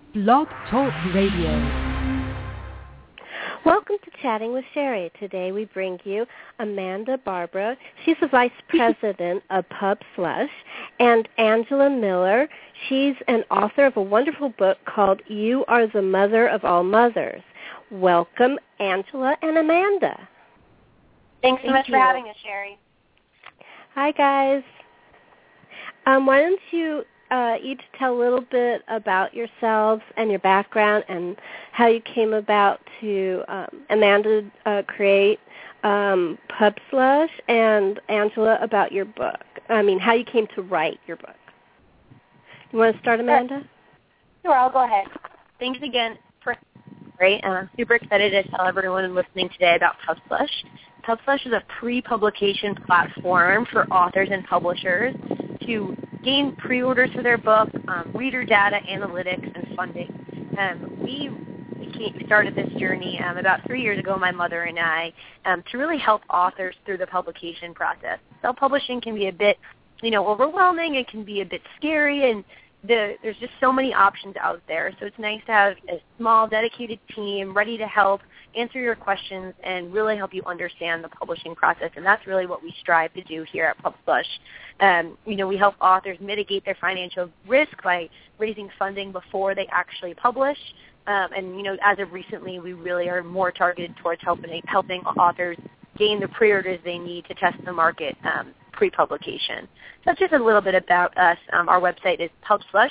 Blog Talk Radio. Welcome to Chatting with Sherry. Today we bring you Amanda Barbara. She's the Vice President of Pub Slush, and Angela Miller. She's an author of a wonderful book called You Are the Mother of All Mothers. Welcome, Angela and Amanda. Thanks so much for having us, Sherry. Hi, guys. Why don't you each tell a little bit about yourselves and your background and how you came about to, Amanda, create Pub Slush, and Angela about your book. I mean, how you came to write your book. You want to start, Amanda? Sure, I'll go ahead. Thanks again for great. I'm super excited to tell everyone listening today about Pub Slush. Pub Slush is a pre-publication platform for authors and publishers to gain pre-orders for their book, reader data, analytics, and funding. We started this journey about 3 years ago, my mother and I, to really help authors through the publication process. Self-publishing can be a bit, overwhelming. It can be a bit scary, and there's just so many options out there. So it's nice to have a small, dedicated team ready to help answer your questions and really help you understand the publishing process. And that's really what we strive to do here at Pub Slush. We help authors mitigate their financial risk by raising funding before they actually publish. As of recently, we really are more targeted towards helping authors gain the pre-orders they need to test the market pre-publication. So that's just a little bit about us. Our website is PubSlush,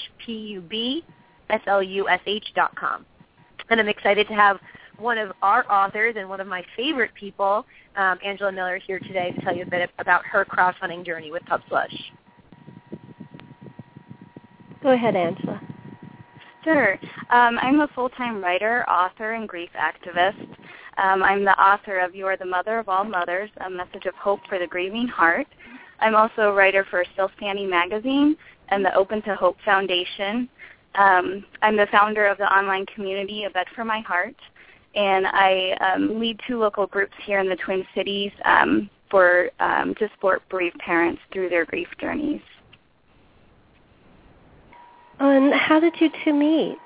PUBSLUSH.com. And I'm excited to have one of our authors and one of my favorite people, Angela Miller, here today to tell you a bit about her crowdfunding journey with Pub Slush. Go ahead, Angela. Sure. I'm a full-time writer, author, and grief activist. I'm the author of You Are the Mother of All Mothers, A Message of Hope for the Grieving Heart. I'm also a writer for Still Standing Magazine and the Open to Hope Foundation. I'm the founder of the online community, A Bed for My Heart, and I lead 2 local groups here in the Twin Cities to support bereaved parents through their grief journeys. And how did you two meet?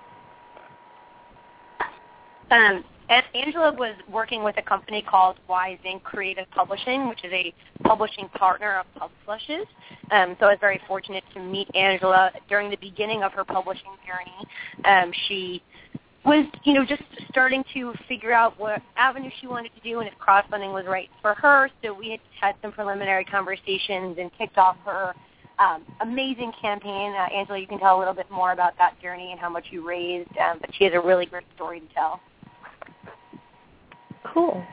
Angela was working with a company called Wise Inc. Creative Publishing, which is a publishing partner of Pub Slush's. So I was very fortunate to meet Angela during the beginning of her publishing journey. She was, just starting to figure out what avenue she wanted to do and if crowdfunding was right for her. So we had some preliminary conversations and kicked off her amazing campaign. Angela, you can tell a little bit more about that journey and how much you raised, but she has a really great story to tell. Cool.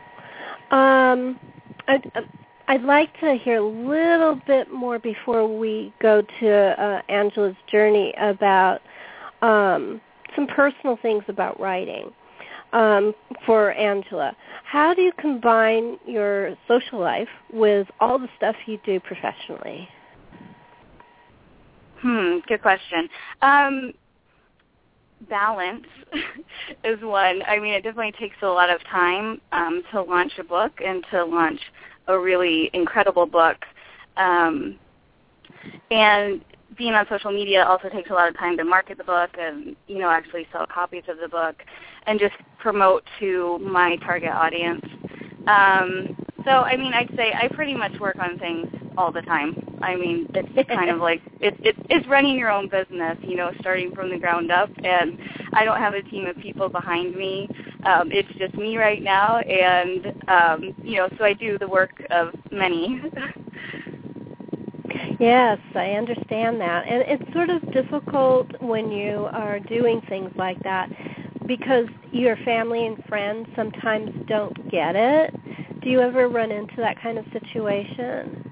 I'd like to hear a little bit more before we go to Angela's journey about some personal things about writing. For Angela, how do you combine your social life with all the stuff you do professionally? Good question. Balance is one. I mean, it definitely takes a lot of time to launch a book and to launch a really incredible book. And being on social media also takes a lot of time to market the book and, actually sell copies of the book and just promote to my target audience. I'd say I pretty much work on things all the time. I mean, it's kind of like it's running your own business, starting from the ground up. And I don't have a team of people behind me. It's just me right now. And, so I do the work of many. Yes, I understand that. And it's sort of difficult when you are doing things like that because your family and friends sometimes don't get it. Do you ever run into that kind of situation?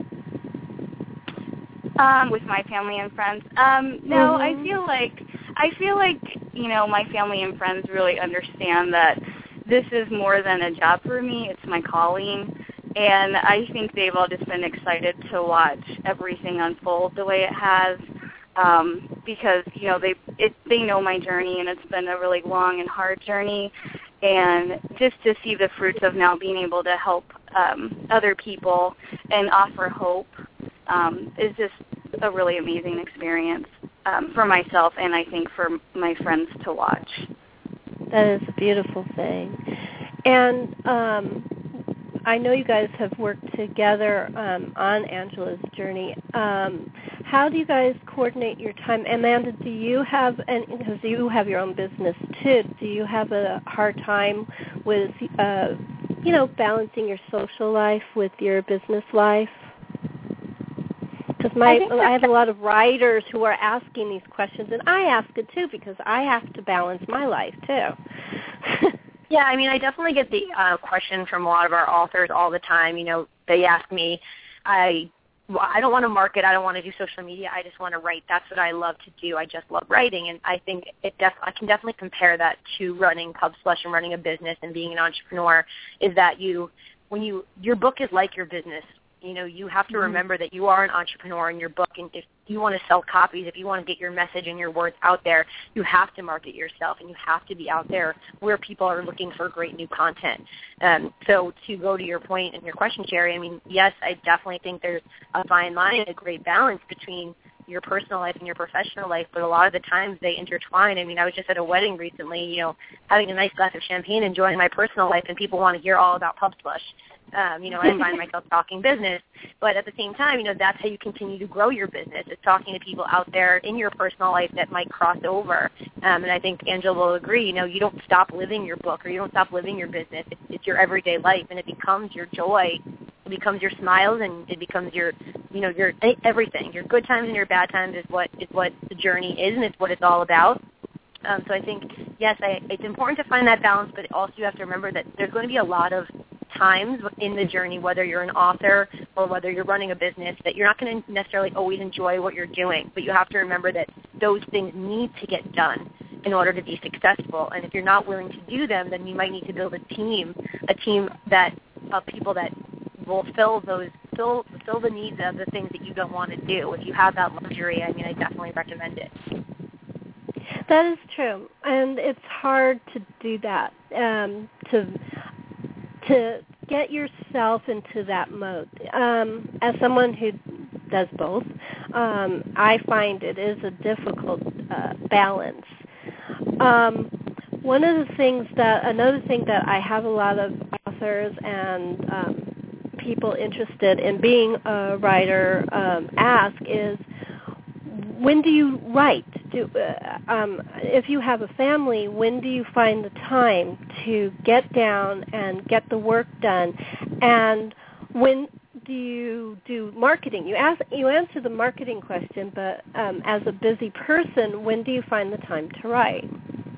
With my family and friends? No, I feel like my family and friends really understand that this is more than a job for me. It's my calling. And I think they've all just been excited to watch everything unfold the way it has because, they know my journey, and it's been a really long and hard journey. And just to see the fruits of now being able to help other people and offer hope is just a really amazing experience. for myself and I think for my friends to watch. That is a beautiful thing. And I know you guys have worked together on Angela's journey. How do you guys coordinate your time? Amanda, do you have, because you have your own business too, do you have a hard time with, balancing your social life with your business life? Because I have a lot of writers who are asking these questions, and I ask it too because I have to balance my life too. Yeah, I mean, I definitely get the question from a lot of our authors all the time. They ask me, I don't want to market, I don't want to do social media, I just want to write. That's what I love to do. I just love writing, and I think I can definitely compare that to running Pubslush and running a business and being an entrepreneur. Is that your book is like your business. You have to remember that you are an entrepreneur in your book, and if you want to sell copies, if you want to get your message and your words out there, you have to market yourself, and you have to be out there where people are looking for great new content. So to go to your point and your question, Sherry, I mean, yes, I definitely think there's a fine line and a great balance between your personal life and your professional life, but a lot of the times they intertwine. I mean, I was just at a wedding recently, having a nice glass of champagne, enjoying my personal life, and people want to hear all about Pubslush. I find myself talking business, but at the same time, that's how you continue to grow your business, is talking to people out there in your personal life that might cross over. And I think Angela will agree, you don't stop living your book or you don't stop living your business. It's your everyday life, and it becomes your joy. It becomes your smiles, and it becomes your everything. Your good times and your bad times is what the journey is, and it's what it's all about. So I think, yes, it's important to find that balance, but also you have to remember that there's going to be a lot of times in the journey, whether you're an author or whether you're running a business, that you're not going to necessarily always enjoy what you're doing, but you have to remember that those things need to get done in order to be successful. And if you're not willing to do them, then you might need to build a team that of people that will fill the needs of the things that you don't want to do. If you have that luxury, I mean, I definitely recommend it. That is true, and it's hard to do that, to get yourself into that mode. As someone who does both, I find it is a difficult balance. Another thing that I have a lot of authors and people interested in being a writer ask is, when do you write? If you have a family, when do you find the time to get down and get the work done? And when do you do marketing? You answer the marketing question, but as a busy person, when do you find the time to write?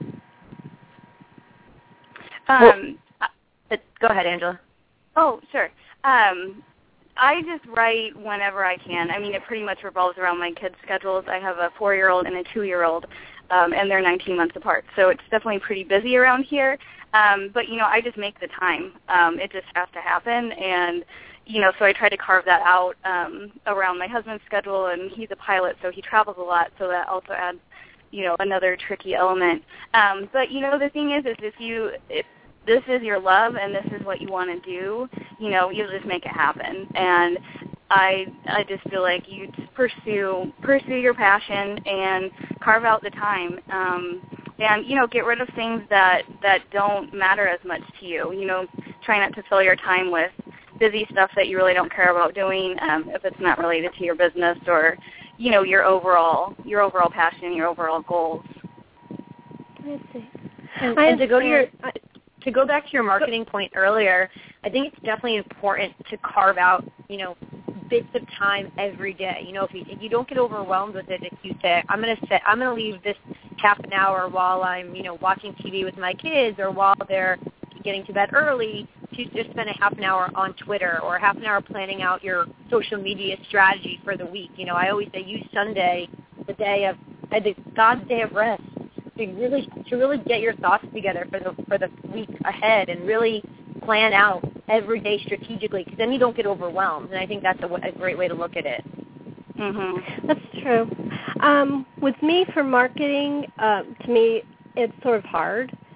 Go ahead, Angela. Oh, sure. I just write whenever I can. I mean, it pretty much revolves around my kids' schedules. I have a 4-year-old and a 2-year-old, and they're 19 months apart. So it's definitely pretty busy around here. But, I just make the time. It just has to happen. And, so I try to carve that out around my husband's schedule, and he's a pilot, so he travels a lot, so that also adds, another tricky element. But, the thing is if this is your love and this is what you want to do, you'll just make it happen. And I just feel like you just pursue your passion and carve out the time. And, get rid of things that don't matter as much to you. Try not to fill your time with busy stuff that you really don't care about doing, if it's not related to your business or, your overall passion, your overall goals. I see. And to go back to your marketing point earlier, I think it's definitely important to carve out, bits of time every day. If you don't get overwhelmed with it, if you say, I'm going to leave this half an hour while I'm, watching TV with my kids or while they're getting to bed early, to just spend a half an hour on Twitter or half an hour planning out your social media strategy for the week. I always say use Sunday, God's day of rest, to really get your thoughts together for the week ahead and really plan out every day strategically, because then you don't get overwhelmed. And I think that's a great way to look at it. Mm-hmm. That's true. With me for marketing, to me, it's sort of hard.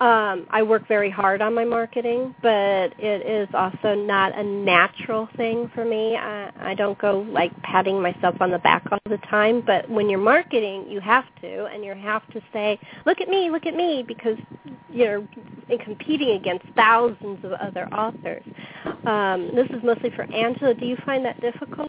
I work very hard on my marketing, but it is also not a natural thing for me. I don't go like patting myself on the back all the time, but when you're marketing, you have to, and you have to say, look at me, because you're competing against thousands of other authors. This is mostly for Angela. Do you find that difficult?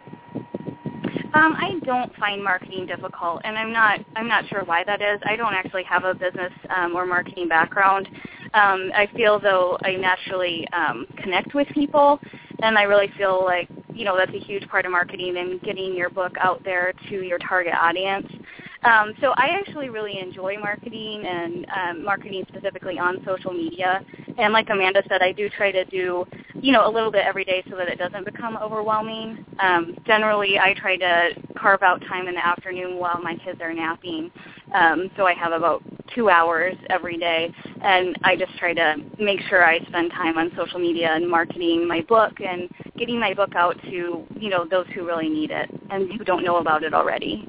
I don't find marketing difficult, and I'm not sure why that is. I don't actually have a business or marketing background. I feel though I naturally connect with people, and I really feel like, you know, that's a huge part of marketing and getting your book out there to your target audience. So I actually really enjoy marketing and marketing specifically on social media. And like Amanda said, I do try to do, you know, a little bit every day so that it doesn't become overwhelming. Generally, I try to carve out time in the afternoon while my kids are napping. So I have about 2 hours every day, and I just try to make sure I spend time on social media and marketing my book and getting my book out to, you know, those who really need it and who don't know about it already.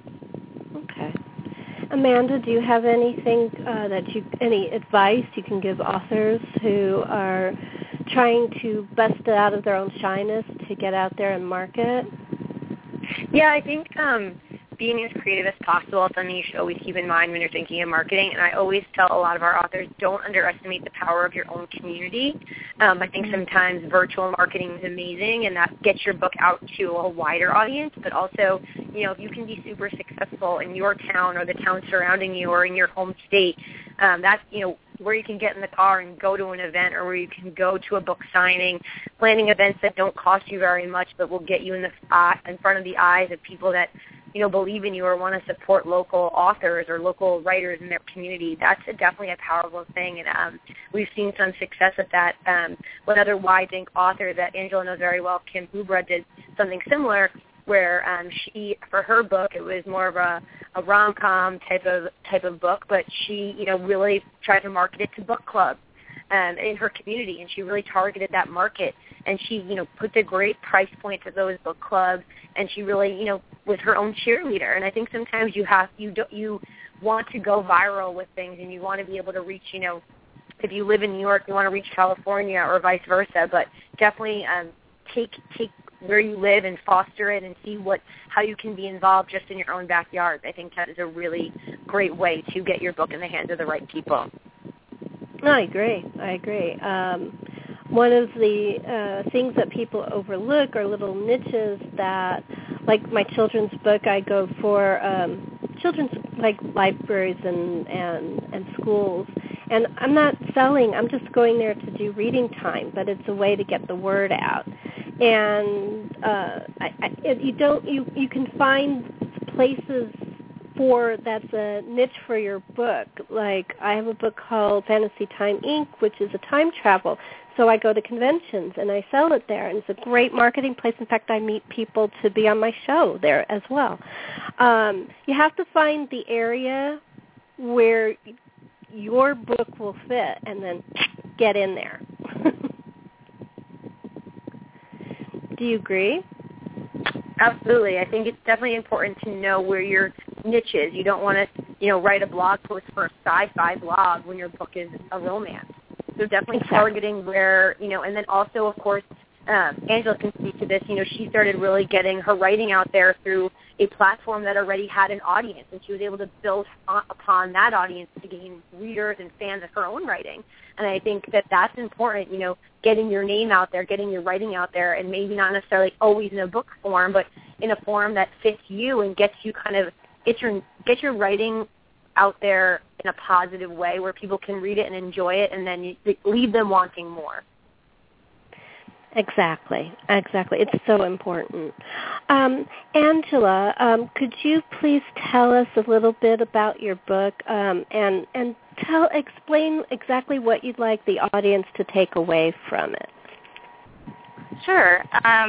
Okay. Amanda, do you have anything any advice you can give authors who are trying to bust it out of their own shyness to get out there and market? Yeah, I think being as creative as possible is something you should always keep in mind when you're thinking of marketing. And I always tell a lot of our authors, don't underestimate the power of your own community. I think sometimes virtual marketing is amazing, and that gets your book out to a wider audience. But also, you know, if you can be super successful in your town or the town surrounding you or in your home state, that's, you know, where you can get in the car and go to an event, or where you can go to a book signing, planning events that don't cost you very much but will get you in front of the eyes of people that, you know, believe in you or want to support local authors or local writers in their community. That's definitely a powerful thing, and we've seen some success at that. One other Wide Ink author that Angela knows very well, Kim Bubra, did something similar where she, for her book, it was more of a rom-com type of book, but she, you know, really tried to market it to book clubs in her community, and she really targeted that market. And she, you know, put the great price point to those book clubs, and she really, you know, was her own cheerleader. And I think sometimes you want to go viral with things, and you want to be able to reach, you know, if you live in New York, you want to reach California or vice versa. But definitely take where you live and foster it, and see how you can be involved just in your own backyard. I think that is a really great way to get your book in the hands of the right people. I agree. One of the things that people overlook are little niches that, like my children's book, I go for children's like libraries and schools. And I'm not selling. I'm just going there to do reading time, but it's a way to get the word out. And you can find places that's a niche for your book. Like I have a book called Fantasy Time Inc., which is a time travel. So I go to conventions and I sell it there, and it's a great marketing place. In fact, I meet people to be on my show there as well. You have to find the area where your book will fit and then get in there. Do you agree? Absolutely. I think it's definitely important to know where your niche is. You don't want to, you know, write a blog post for a sci-fi blog when your book is a romance. So definitely targeting where, you know, and then also, of course, Angela can speak to this. You know, she started really getting her writing out there through a platform that already had an audience, and she was able to build upon that audience to gain readers and fans of her own writing. And I think that that's important, you know, getting your name out there, getting your writing out there, and maybe not necessarily always in a book form, but in a form that fits you and gets you kind of get your writing out there in a positive way where people can read it and enjoy it, and then you leave them wanting more. Exactly. It's so important. Angela, could you please tell us a little bit about your book and explain exactly what you'd like the audience to take away from it? Sure.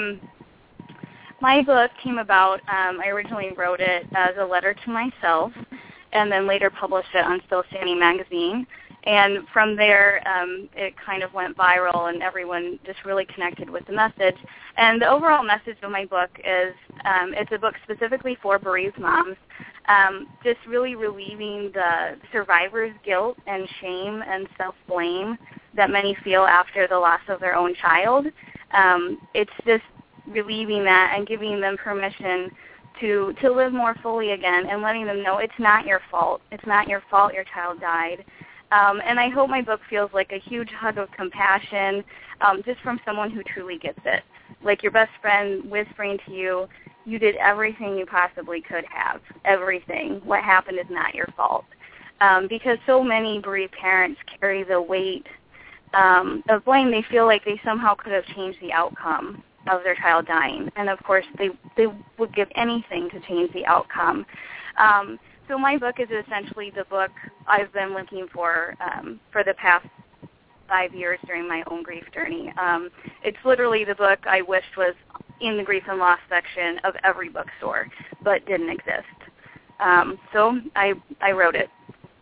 My book came about, I originally wrote it as a letter to myself and then later published it on Still Standing magazine. And from there, it kind of went viral, and everyone just really connected with the message. And the overall message of my book is it's a book specifically for bereaved moms. just really relieving the survivor's guilt and shame and self-blame that many feel after the loss of their own child. It's just relieving that and giving them permission to live more fully again and letting them know it's not your fault. It's not your fault your child died. And I hope my book feels like a huge hug of compassion just from someone who truly gets it. Like your best friend whispering to you, you did everything you possibly could have, everything. What happened is not your fault. Because so many bereaved parents carry the weight of blame. They feel like they somehow could have changed the outcome of their child dying. And, of course, they would give anything to change the outcome. So my book is essentially the book I've been looking for the past 5 years during my own grief journey. It's literally the book I wished was in the grief and loss section of every bookstore, but didn't exist. So I wrote it.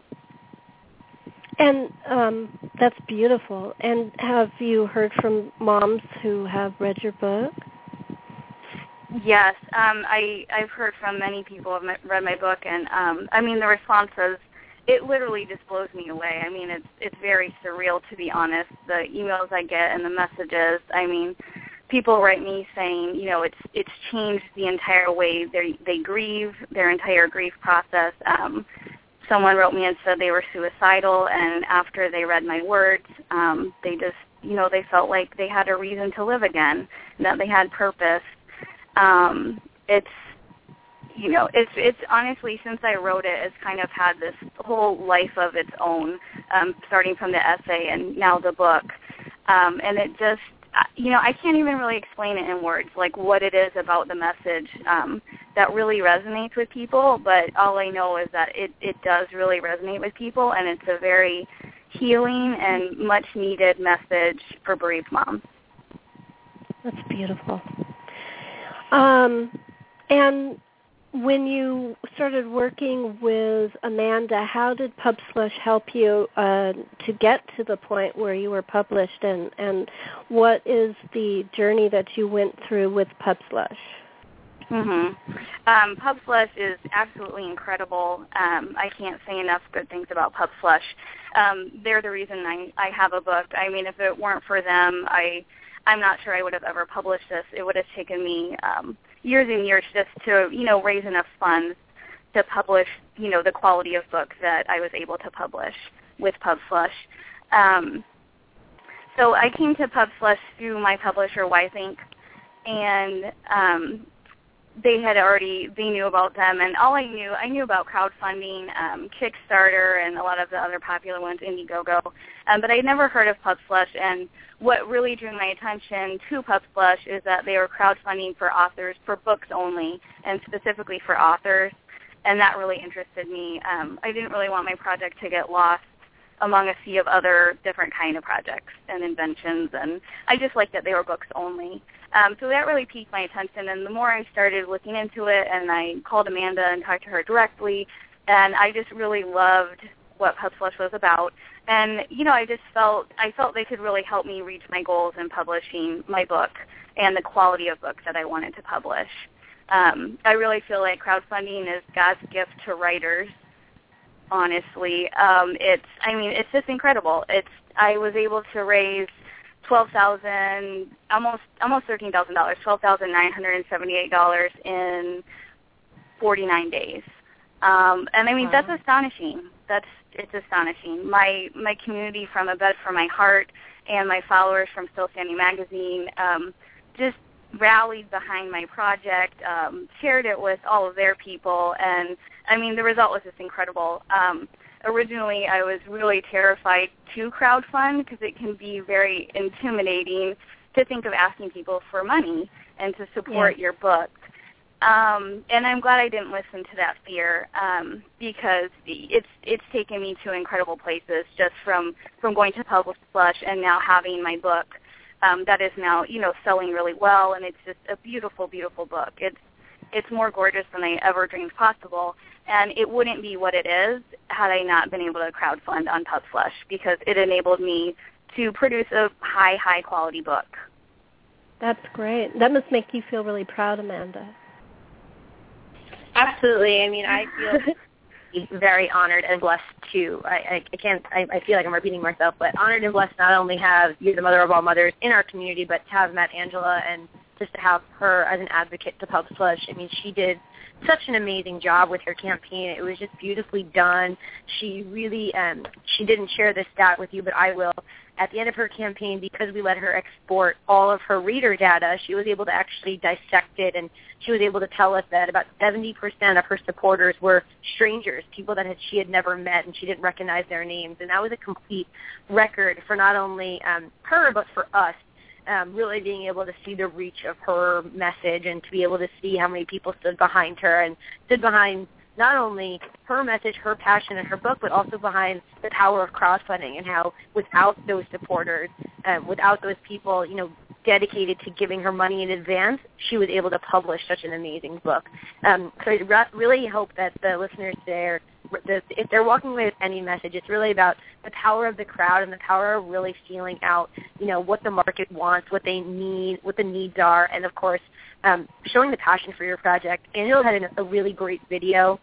And that's beautiful. And have you heard from moms who have read your book? Yes, I've heard from many people who have read my book, and I mean the responses, it literally just blows me away. I mean it's very surreal, to be honest. The emails I get and the messages. I mean, people write me saying, you know, it's changed the entire way they grieve, their entire grief process. Someone wrote me and said they were suicidal, and after they read my words, they just, you know, they felt like they had a reason to live again, and that they had purpose. It's, you know, it's honestly, since I wrote it, it's kind of had this whole life of its own, starting from the essay and now the book. And it just, you know, I can't even really explain it in words, like what it is about the message that really resonates with people, but all I know is that it does really resonate with people, and it's a very healing and much-needed message for bereaved moms. That's beautiful. And when you started working with Amanda, how did Pubslush help you to get to the point where you were published, and what is the journey that you went through with Pubslush? Pubslush is absolutely incredible. I can't say enough good things about Pubslush. They're the reason I have a book. I mean, if it weren't for them, I'm not sure I would have ever published this. It would have taken me years and years just to, you know, raise enough funds to publish, you know, the quality of book that I was able to publish with Pubslush. So I came to Pubslush through my publisher, Wise Inc., and they knew about them, and I knew about crowdfunding, Kickstarter, and a lot of the other popular ones, Indiegogo, but I had never heard of Pubslush, and what really drew my attention to Pubslush is that they were crowdfunding for authors, for books only, and specifically for authors, and that really interested me. I didn't really want my project to get lost among a sea of other different kind of projects and inventions, and I just liked that they were books only. So that really piqued my attention, and the more I started looking into it, and I called Amanda and talked to her directly, and I just really loved what Pubslush was about. And, you know, I felt they could really help me reach my goals in publishing my book and the quality of books that I wanted to publish. I really feel like crowdfunding is God's gift to writers, honestly. It's just incredible. I was able to raise $12,000, almost $13,000, $12,978 in 49 days. And I mean, That's astonishing. It's astonishing. My community from A Bed for My Heart and my followers from Still Standing Magazine just rallied behind my project, shared it with all of their people, and I mean, the result was just incredible. Originally, I was really terrified to crowdfund because it can be very intimidating to think of asking people for money and to support your book. And I'm glad I didn't listen to that fear because it's taken me to incredible places just from going to Pubslush and now having my book that is now, you know, selling really well, and it's just a beautiful, beautiful book. It's more gorgeous than I ever dreamed possible, and it wouldn't be what it is had I not been able to crowdfund on Pubslush because it enabled me to produce a high quality book. That's great. That must make you feel really proud, Amanda. Absolutely. I mean, I feel very honored and blessed too. I feel like I'm repeating myself, but honored and blessed not only have you're the mother of all mothers in our community, but to have met Angela and just to have her as an advocate to PubSlush. I mean, she did such an amazing job with her campaign. It was just beautifully done. She really, she didn't share this stat with you, but I will. At the end of her campaign, because we let her export all of her reader data, she was able to actually dissect it, and she was able to tell us that about 70% of her supporters were strangers, people that she had never met, and she didn't recognize their names. And that was a complete record for not only her, but for us. Really being able to see the reach of her message and to be able to see how many people stood behind her and stood behind not only her message, her passion, and her book, but also behind the power of crowdfunding and how without those supporters, without those people, dedicated to giving her money in advance, she was able to publish such an amazing book. So I really hope that the listeners there, if they're walking away with any message, it's really about the power of the crowd and the power of really feeling out, what the market wants, what they need, what the needs are, and of course, showing the passion for your project. Angela had a really great video.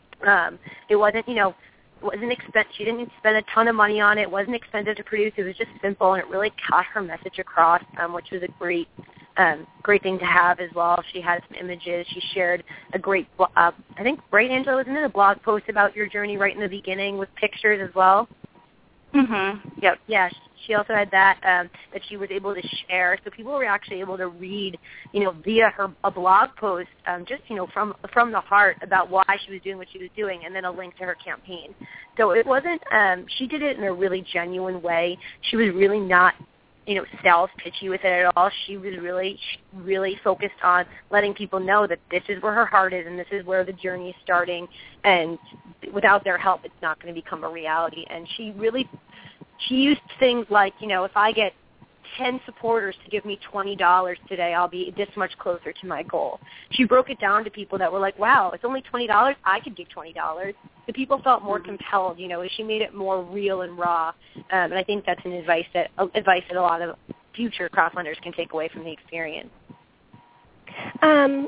It wasn't, wasn't expensive. She didn't spend a ton of money on it. It wasn't expensive to produce. It was just simple, and it really got her message across, which was a great thing to have as well. She had some images. She shared a great, I think, right, Angela, wasn't it a blog post about your journey right in the beginning with pictures as well? Mm-hmm. Yep. Yeah, she also had that that she was able to share, so people were actually able to read, via a blog post, just from the heart about why she was doing what she was doing, and then a link to her campaign. So it wasn't. She did it in a really genuine way. She was really not, sales pitchy with it at all. She was really focused on letting people know that this is where her heart is and this is where the journey is starting. And without their help, it's not going to become a reality. And she used things like, if I get 10 supporters to give me $20 today, I'll be this much closer to my goal. She broke it down to people that were like, wow, it's only $20. I could give $20. The people felt more compelled, she made it more real and raw. And I think that's an advice that a lot of future crowdfunders can take away from the experience. And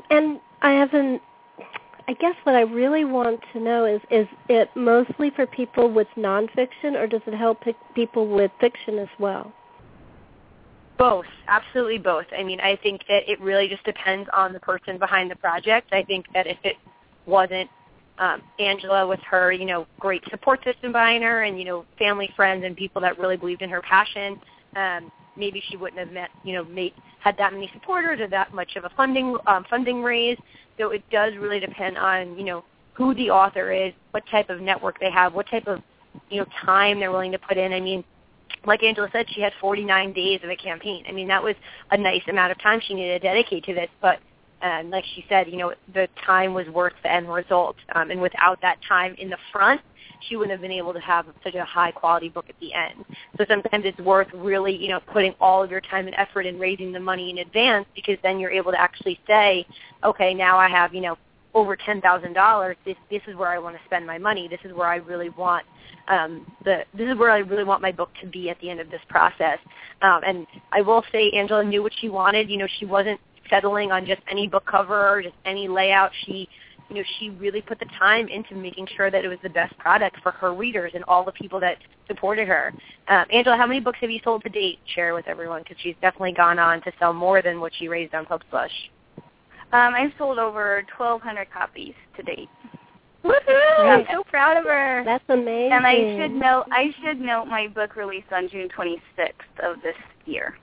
I guess what I really want to know is it mostly for people with nonfiction, or does it help people with fiction as well? Both, absolutely both. I mean, I think that it really just depends on the person behind the project. I think that if it wasn't Angela with her, great support system behind her and, family, friends, and people that really believed in her passion, maybe she wouldn't have had that many supporters or that much of a funding raise. So it does really depend on, who the author is, what type of network they have, what type of, time they're willing to put in. I mean, like Angela said, she had 49 days of a campaign. I mean, that was a nice amount of time she needed to dedicate to this, but like she said, the time was worth the end result. And without that time in the front, she wouldn't have been able to have such a high-quality book at the end. So sometimes it's worth really, putting all of your time and effort in raising the money in advance, because then you're able to actually say, okay, now I have, over $10,000. This is where I want to spend my money. This is where I really want this is where I really want my book to be at the end of this process. And I will say Angela knew what she wanted. She wasn't settling on just any book cover or just any layout. She really put the time into making sure that it was the best product for her readers and all the people that supported her. Angela, how many books have you sold to date? Share with everyone, because she's definitely gone on to sell more than what she raised on PubSlush. I've sold over 1,200 copies to date. Woohoo! I'm so proud of her. That's amazing. And I should note my book released on June 26th of this year.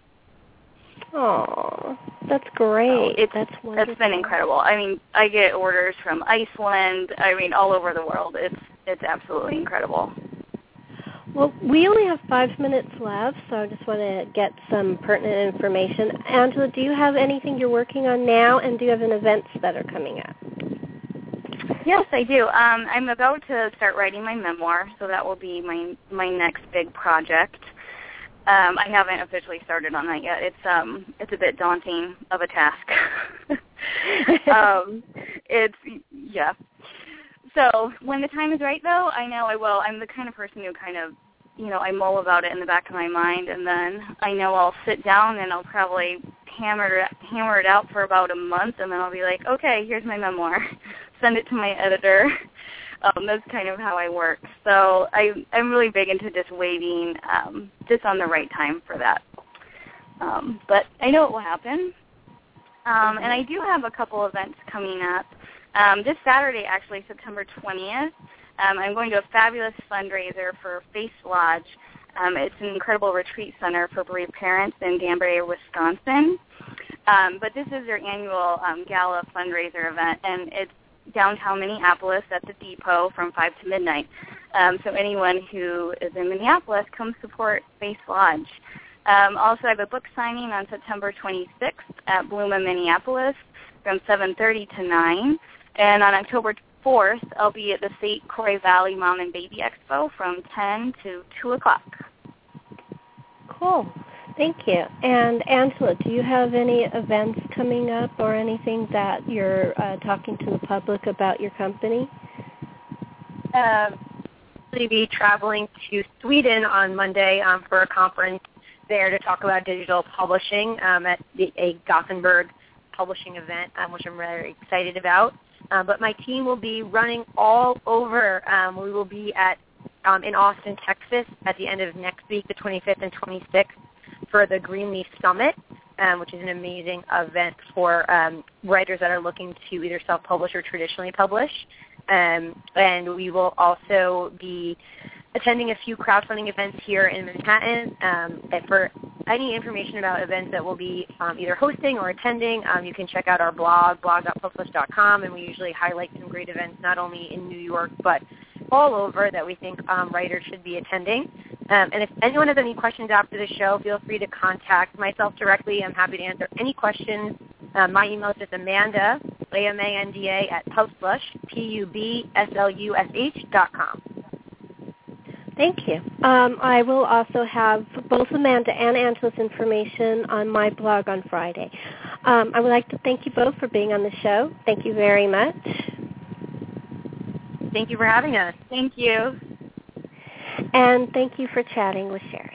Oh, that's great. So that's wonderful. It's been incredible. I mean, I get orders from Iceland. I mean, all over the world. It's absolutely incredible. Well, we only have 5 minutes left, so I just want to get some pertinent information. Angela, do you have anything you're working on now, and do you have any events that are coming up? Yes, I do. I'm about to start writing my memoir, so that will be my next big project. I haven't officially started on that yet. It's a bit daunting of a task. So when the time is right, though, I know I will. I'm the kind of person who kind of, I mull about it in the back of my mind, and then I know I'll sit down and I'll probably hammer it out for about a month, and then I'll be like, okay, here's my memoir. send it to my editor. That's kind of how I work. So I'm really big into just waiting just on the right time for that. But I know it will happen. And I do have a couple events coming up. This Saturday, actually, September 20th, I'm going to a fabulous fundraiser for Face Lodge. It's an incredible retreat center for bereaved parents in Danbury, Wisconsin. But this is their annual gala fundraiser event, and it's downtown Minneapolis at the Depot from 5 to midnight. So anyone who is in Minneapolis, come support Face Lodge. Also, I have a book signing on September 26th at Bluma, Minneapolis from 7:30 to 9. And on October 4th, I'll be at the St. Croix Valley Mom and Baby Expo from 10 to 2 o'clock. Cool. Thank you. And Angela, do you have any events coming up or anything that you're talking to the public about your company? I'll be traveling to Sweden on Monday for a conference there to talk about digital publishing at a Gothenburg publishing event, which I'm very excited about. But my team will be running all over. We will be in Austin, Texas at the end of next week, the 25th and 26th, for the Greenleaf Summit, which is an amazing event for writers that are looking to either self-publish or traditionally publish. And we will also be attending a few crowdfunding events here in Manhattan. For any information about events that we'll be either hosting or attending, you can check out our blog.publish.com, and we usually highlight some great events not only in New York but all over that we think writers should be attending. And if anyone has any questions after the show, feel free to contact myself directly. I'm happy to answer any questions. My email is just Amanda, AMANDA, at Pubslush, PUBSLUSH.com. Thank you. I will also have both Amanda and Angela's information on my blog on Friday. I would like to thank you both for being on the show. Thank you very much. Thank you for having us. Thank you. And thank you for chatting with Sherry.